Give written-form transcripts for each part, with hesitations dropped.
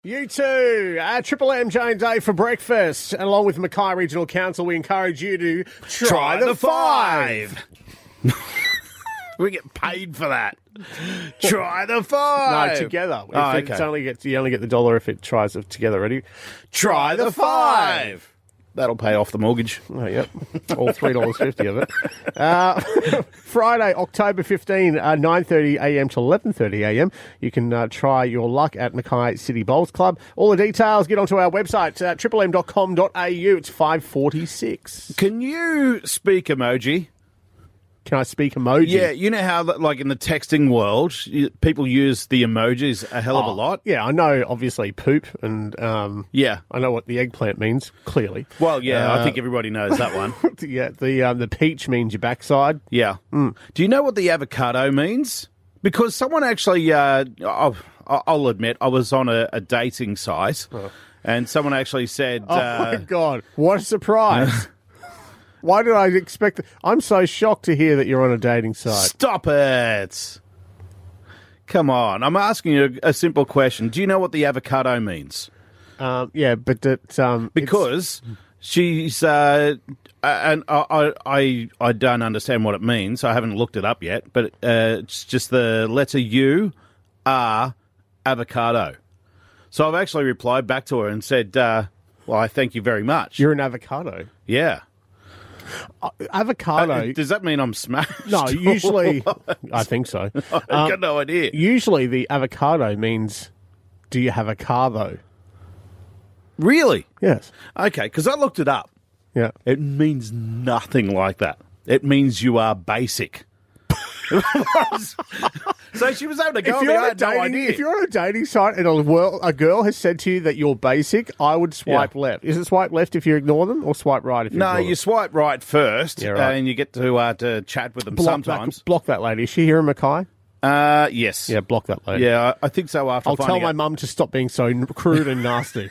You too. Triple M Jane Day for breakfast. And along with Mackay Regional Council, we encourage you to try the five. We get paid for that. Try the five. No, together. Okay. You only get the dollar if it tries it together. Ready? Try the five. That'll pay off the mortgage. Oh, yep. All $3.50 of it. Friday, October 15, 9:30am to 11:30am. You can try your luck at Mackay City Bowls Club. All the details, get onto our website, triplem.com.au. It's 5:46. Can you speak emoji? Can I speak emoji? Yeah, you know how, like, in the texting world, people use the emojis a hell of a lot? Yeah, I know, obviously, poop, and Yeah. I know what the eggplant means, clearly. Well, yeah, I think everybody knows that one. Yeah, the peach means your backside. Yeah. Do you know what the avocado means? Because someone actually, I'll admit, I was on a dating site, and someone actually said... Oh, my God, what a surprise. Why did I expect... I'm so shocked to hear that you're on a dating site. Stop it! Come on, I'm asking you a simple question. Do you know what the avocado means? Yeah, but Because she's... and I don't understand what it means. I haven't looked it up yet, but it's just the letter U, R, avocado. So I've actually replied back to her and said, well, I thank you very much. You're an avocado. Yeah. Avocado... Does that mean I'm smashed? No, usually... I think so. I've got no idea. Usually the avocado means, do you have a car, though? Really? Yes. Okay, because I looked it up. Yeah. It means nothing like that. It means you are basic. So she was able to go on me. I had no idea. If you're on a dating site and a girl has said to you that you're basic, I would swipe left. Is it swipe left if you ignore them, or swipe right if you ignore them? No, you swipe right first, Yeah, right. and you get to chat with them sometimes. Block that lady. Is she here in Mackay? Yes. Yeah, block that lady. Yeah, I think so. After I'll tell my mum to stop being so crude and nasty.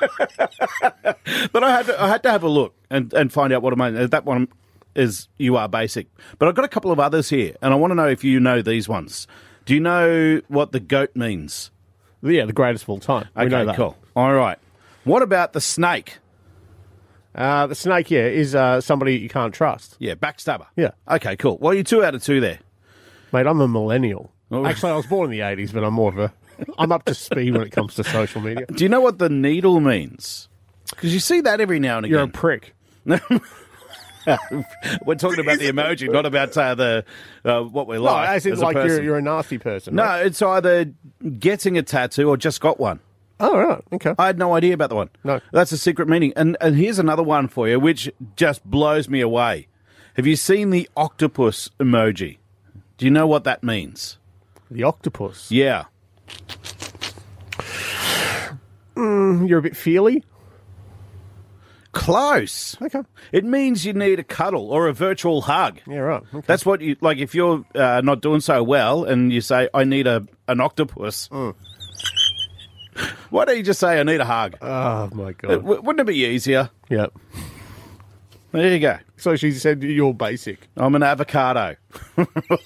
But I had to have a look and find out what it means. That one is you are basic. But I've got a couple of others here, and I want to know if you know these ones. Do you know what the goat means? Yeah, the greatest of all time. We know that. Cool. All right. What about the snake? The snake, is somebody you can't trust. Yeah, backstabber. Yeah. Okay, cool. Well, you're 2 out of 2 there. Mate, I'm a millennial. Oh. Actually, I was born in the 80s, but I'm more of I'm up to speed when it comes to social media. Do you know what the needle means? Because you see that every now and again. You're a prick. We're talking about the emoji, not about what we're like. No, as in as a like person. you're a nasty person. No, right? it's either getting a tattoo or just got one. Oh, right. Okay. I had no idea about the one. No. That's a secret meaning. And here's another one for you, which just blows me away. Have you seen the octopus emoji? Do you know what that means? The octopus. Yeah. You're a bit feely. Close. Okay. It means you need a cuddle or a virtual hug. Yeah, right. Okay. That's what you like. If you're not doing so well, and you say, "I need an octopus," why don't you just say, "I need a hug"? Oh, my God. Wouldn't it be easier? Yeah. There you go. So she said you're basic. I'm an avocado. I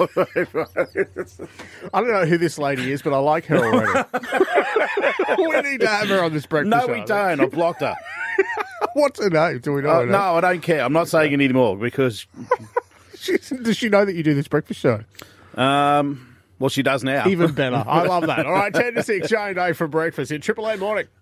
don't know who this lady is, but I like her already. We need to have her on this breakfast No, show. we don't. I've blocked her. What's her name? Do we know her name? No, I don't care. I'm not saying it anymore because, Does she know that you do this breakfast show? well, she does now. Even better. I love that. All right, 10 to 6, Jane Day for breakfast in Triple A Morning.